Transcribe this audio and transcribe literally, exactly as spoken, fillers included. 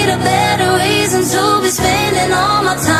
need a better reason to be spending all my time.